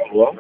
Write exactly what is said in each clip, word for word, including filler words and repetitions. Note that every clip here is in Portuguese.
Alô?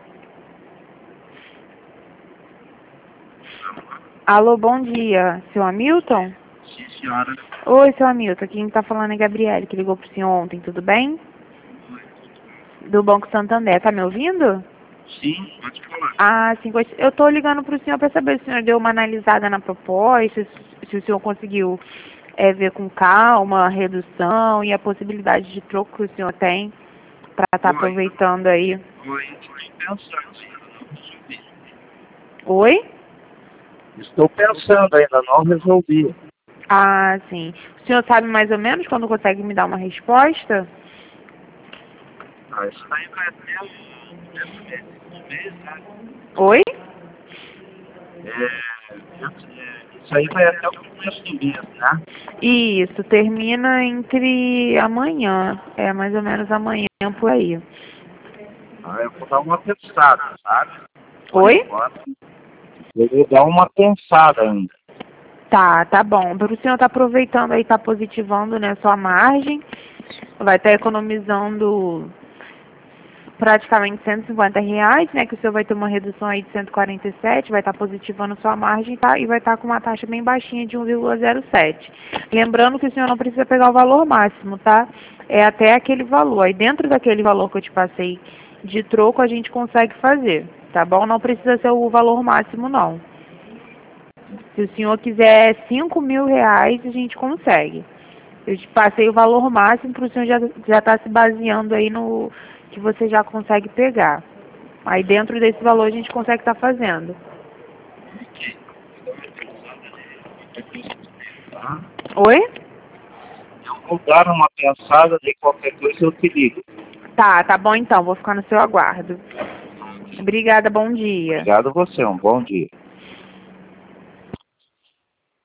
Alô, bom dia. Seu Hamilton? Sim, senhora. Oi, seu Hamilton. Quem tá falando é Gabriele, que ligou pro senhor ontem, tudo bem? Do Banco Santander. Tá me ouvindo? Sim, pode falar. Ah, sim. Eu tô ligando pro senhor para saber se o senhor deu uma analisada na proposta, se o senhor conseguiu é, ver com calma a redução e a possibilidade de troco que o senhor tem para estar tá aproveitando aí. Oi, estou pensando ainda, não resolvi. Oi? Estou pensando ainda, não resolvi. Ah, sim. O senhor sabe mais ou menos quando consegue me dar uma resposta? Ah, isso daí vai até um mês, um mês, né? Oi? É, isso aí vai até o começo do mês, né? Isso, termina entre amanhã, é mais ou menos amanhã por aí. Ah, eu vou dar uma pensada, sabe? Por Oi? enquanto, eu vou dar uma pensada ainda. Tá, tá bom. O senhor tá aproveitando aí, tá positivando, né, sua margem, vai estar economizando praticamente cento e cinquenta reais, né, que o senhor vai ter uma redução aí de cento e quarenta e sete, vai estar positivando sua margem, tá, e vai estar com uma taxa bem baixinha de um vírgula zero sete. Lembrando que o senhor não precisa pegar o valor máximo, tá? É até aquele valor. Aí dentro daquele valor que eu te passei de troco, a gente consegue fazer, tá bom? Não precisa ser o valor máximo, não. Se o senhor quiser cinco mil reais, a gente consegue. Eu te passei o valor máximo para o senhor já já estar se baseando aí no que você já consegue pegar. Aí dentro desse valor a gente consegue estar fazendo. Tá? Oi? Eu vou dar uma pensada, de qualquer coisa eu te ligo. Tá, tá bom então. Vou ficar no seu aguardo. Obrigada, bom dia. Obrigado a você, um bom dia.